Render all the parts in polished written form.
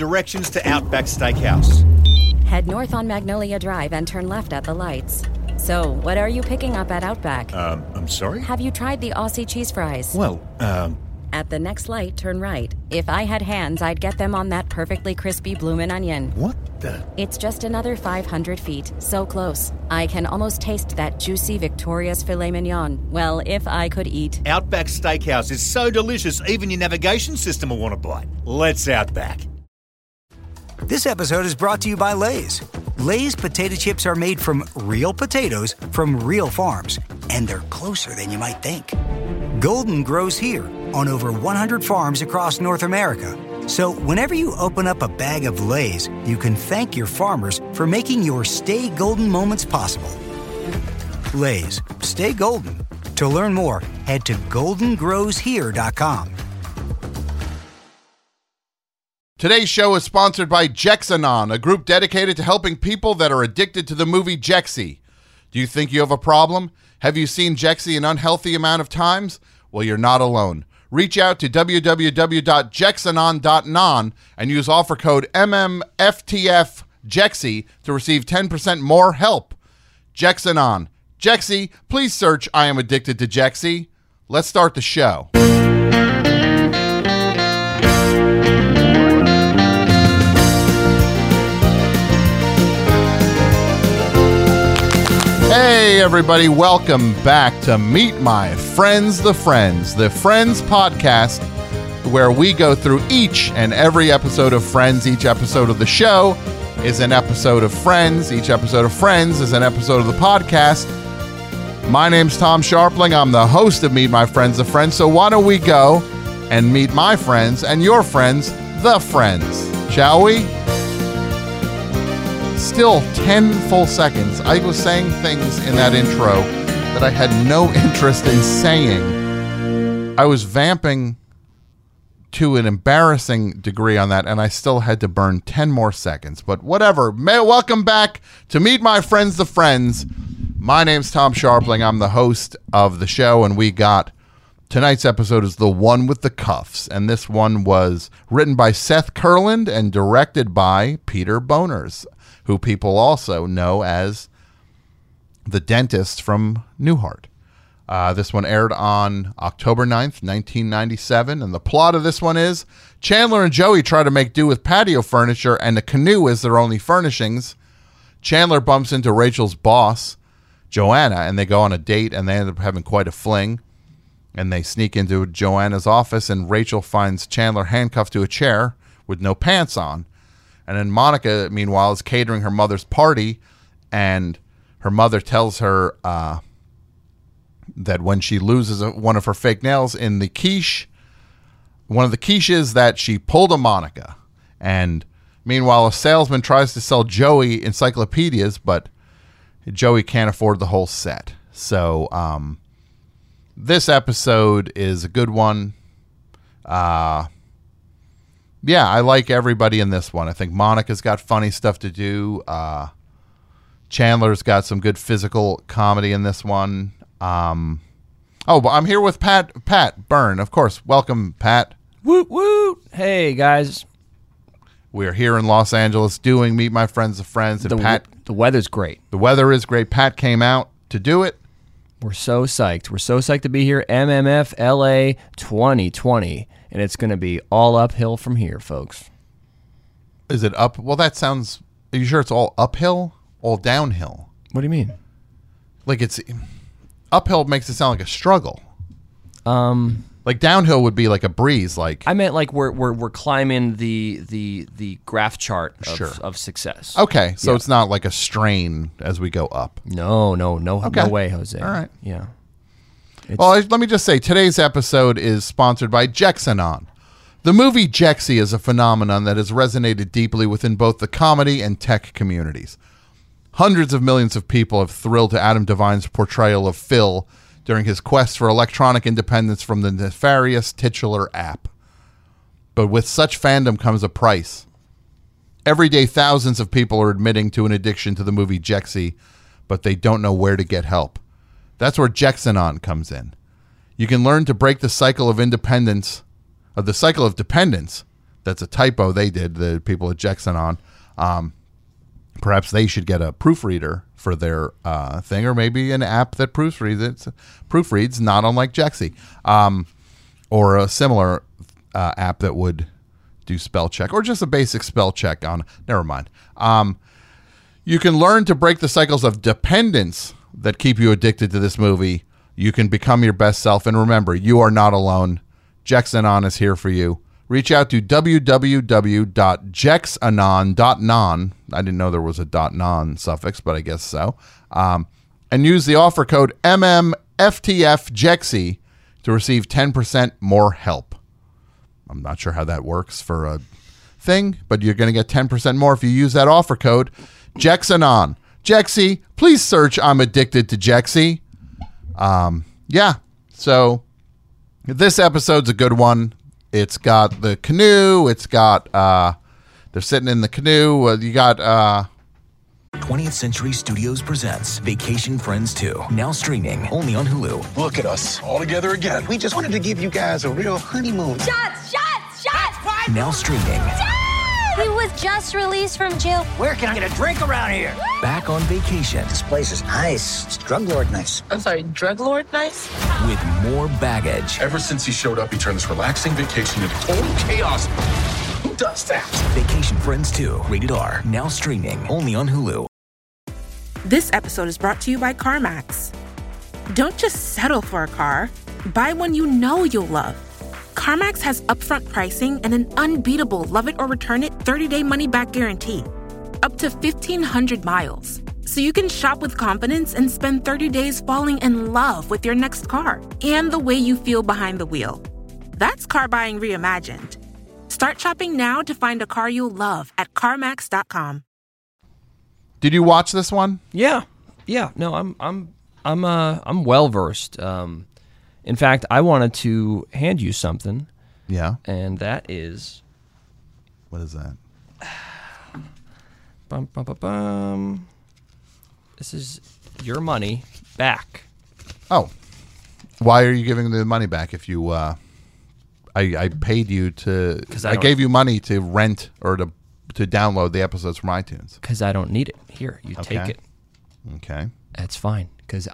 Directions to Outback Steakhouse. Head north on Magnolia Drive and turn left at the lights. So, what are you picking up at Outback? I'm sorry? Have you tried the Aussie cheese fries? Well, At the next light, turn right. If I had hands, I'd get them on that perfectly crispy bloomin' onion. What the? It's just another 500 feet. So close. I can almost taste that juicy Victoria's filet mignon. Well, if I could eat. Outback Steakhouse is so delicious, even your navigation system will want to bite. Let's Outback. This episode is brought to you by Lay's. Lay's potato chips are made from real potatoes from real farms, and they're closer than you might think. Golden grows here on over 100 farms across North America. So whenever you open up a bag of Lay's, you can thank your farmers for making your Stay Golden moments possible. Lay's, stay golden. To learn more, head to goldengrowshere.com. Today's show is sponsored by Jexanon, a group dedicated to helping people that are addicted to the movie Jexy. Do you think you have a problem? Have you seen Jexy an unhealthy amount of times? Well, you're not alone. Reach out to www.jexanon.non and use offer code MMFTFJexy to receive 10% more help. Jexanon. Jexy, please search I am addicted to Jexy. Let's start the show. Hey everybody, welcome back to Meet My Friends, the Friends podcast, where we go through each and every episode of Friends. Each episode of the show is an episode of Friends. Each episode of Friends is an episode of the podcast. My name's Tom Sharpling. I'm the host of Meet My Friends, the Friends. So why don't we go and meet my friends and your friends, the Friends, shall we? Still 10 full seconds. I was saying things in that intro that I had no interest in saying. I was vamping to an embarrassing degree on that, and I still had to burn 10 more seconds. But whatever. Welcome back to Meet My Friends, the Friends. My name's Tom Sharpling. I'm the host of the show, and we got tonight's episode is the one with the cuffs, and this one was written by Seth Kurland and directed by Peter Boners, who people also know as the dentist from Newhart. This one aired on October 9th, 1997, and the plot of this one is Chandler and Joey try to make do with patio furniture, and a canoe is their only furnishings. Chandler bumps into Rachel's boss, Joanna, and they go on a date, and they end up having quite a fling. And they sneak into Joanna's office, and Rachel finds Chandler handcuffed to a chair with no pants on. And then Monica, meanwhile, is catering her mother's party, and her mother tells her that when she loses one of her fake nails in the quiche, one of the quiches, that she pulled a Monica. And meanwhile, a salesman tries to sell Joey encyclopedias, but Joey can't afford the whole set. So this episode is a good one. Yeah, I like everybody in this one. I think Monica's got funny stuff to do. Chandler's got some good physical comedy in this one. But I'm here with Pat Byrne, of course. Welcome, Pat. Woot woot! Hey guys, we're here in Los Angeles doing Meet My Friends, the Friends, and the weather's great. The weather is great. Pat came out to do it. We're so psyched. We're so psyched to be here. MMF LA 2020. And it's going to be all uphill from here, folks. Is it up? Well, that sounds... Are you sure it's all uphill? All downhill? What do you mean? Like it's... Uphill makes it sound like a struggle. Like downhill would be like a breeze. Like I meant like we're climbing the graph chart of success. Okay, so it's not like a strain as we go up. No, okay. No way, Jose. All right. Yeah. Well, let me just say, today's episode is sponsored by Jexanon. The movie Jexy is a phenomenon that has resonated deeply within both the comedy and tech communities. Hundreds of millions of people have thrilled to Adam Devine's portrayal of Phil during his quest for electronic independence from the nefarious titular app. But with such fandom comes a price. Every day, thousands of people are admitting to an addiction to the movie Jexy, but they don't know where to get help. That's where Jexanon comes in. You can learn to break the cycle of dependence that's a typo they did, the people at Jexanon. Perhaps they should get a proofreader for their thing, or maybe an app that proofreads, not unlike Jexy, or a similar app that would do spell check, or just a basic spell check on. Never mind. You can learn to break the cycles of dependence that keep you addicted to this movie. You can become your best self, and remember, you are not alone. Jexanon is here for you. Reach out to www.jexanon.non. I didn't know there was a .non suffix, but I guess so. And use the offer code MMFTFJEXY to receive 10% more help. I'm not sure how that works for a thing, but you're going to get 10% more if you use that offer code Jexanon. Jexy, please search I'm addicted to Jexy. Yeah, so this episode's a good one. It's got the canoe. It's got, they're sitting in the canoe. You got, 20th Century Studios presents Vacation Friends 2. Now streaming only on Hulu. Look at us, all together again. We just wanted to give you guys a real honeymoon. Shots! Now streaming. He was just released from jail. Where can I get a drink around here? Back on vacation. This place is nice. It's drug lord nice. I'm sorry, drug lord nice? With more baggage. Ever since he showed up, he turned this relaxing vacation into total chaos. Who does that? Vacation Friends 2. Rated R. Now streaming only on Hulu. This episode is brought to you by CarMax. Don't just settle for a car. Buy one you know you'll love. CarMax has upfront pricing and an unbeatable love-it-or-return-it 30-day money-back guarantee. Up to 1,500 miles. So you can shop with confidence and spend 30 days falling in love with your next car and the way you feel behind the wheel. That's car buying reimagined. Start shopping now to find a car you'll love at CarMax.com. Did you watch this one? Yeah. No, I'm well versed. In fact, I wanted to hand you something. Yeah. And that is... What is that? This is your money back. Oh. Why are you giving the money back if you... I paid you to... I gave you money to rent or to download the episodes from iTunes. Because I don't need it. Here, you take it. Okay. That's fine. Because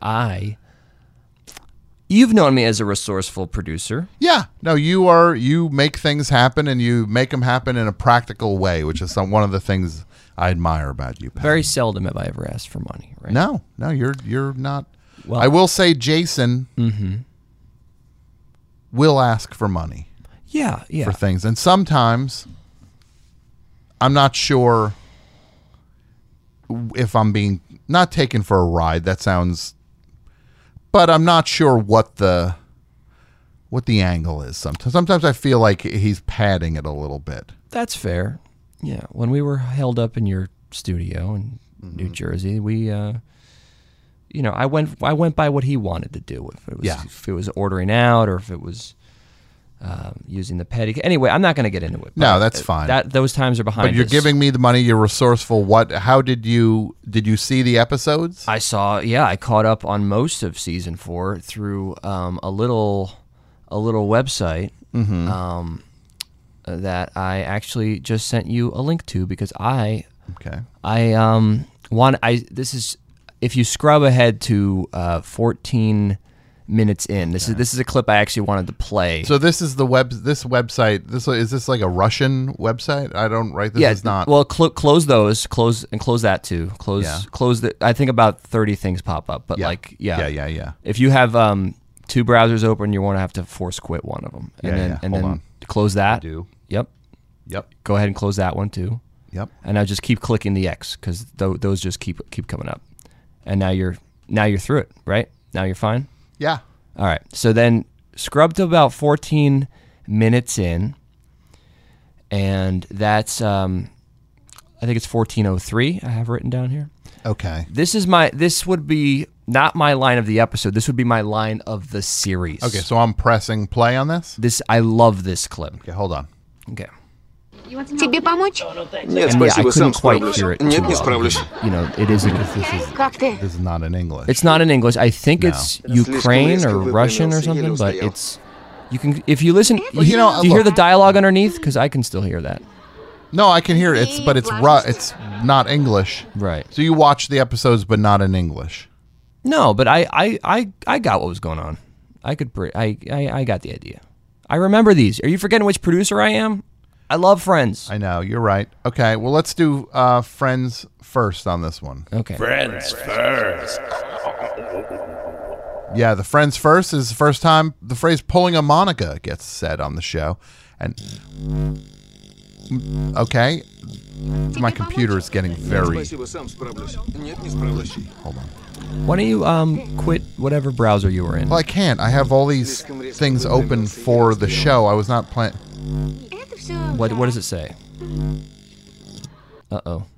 You've known me as a resourceful producer. Yeah. No, you make things happen, and you make them happen in a practical way, which is one of the things I admire about you, Pat. Very seldom have I ever asked for money, right? No, you're not. Well, I will say Jason will ask for money. Yeah. For things. And sometimes I'm not sure if I'm being not taken for a ride. That sounds... But I'm not sure what the angle is. Sometimes I feel like he's padding it a little bit. That's fair. Yeah. When we were held up in your studio in New Jersey, we, I went by what he wanted to do. If it was ordering out, or if it was using the petty. Anyway, I'm not going to get into it. No, that's fine. Those times are behind us. But you're giving me the money. You're resourceful. How did you see the episodes? I saw. Yeah, I caught up on most of season 4 through a little website that I actually just sent you a link to because this is if you scrub ahead to 14 minutes in. This is a clip I actually wanted to play. So this is this website. Is this like a Russian website? I don't write this. Yeah, is not. Well, close those. Close that too. Close the. I think about 30 things pop up. But yeah. If you have 2 browsers open, you won't have to force quit one of them. And then close that. I do. Yep. Go ahead and close that one too. Yep. And I just keep clicking the X because those just keep coming up. And now you're through it, right? Now you're fine. Yeah. All right. So then scrub to about 14 minutes in, and that's I think it's 14:03. I have written down here. Okay. This would be not my line of the episode. This would be my line of the series. Okay. So I'm pressing play on this. I love this clip. Okay. Hold on. Okay. Тебе помочь? Нет, спасибо, I couldn't quite hear it too well. It is. This is not in English. It's not in English. I think it's Ukraine or Russian or something, but it's You can, if you listen, Well, you know, do you hear look. the dialogue underneath? Because I can still hear that. No, I can hear it. But it's it's not English. Right. So you watch the episodes, but not in English. No, but I got what was going on. I got the idea. I remember these. Are you forgetting which producer I am? I love Friends. I know, you're right. Okay, well, let's do Friends first on this one. Okay. Friends first. Yeah, the Friends first is the first time the phrase pulling a Monica gets said on the show. And okay, my computer is getting very... Hold on. Why don't you quit whatever browser you were in? Well, I can't. I have all these things open for the show. I was not planning... What does it say? Uh-oh.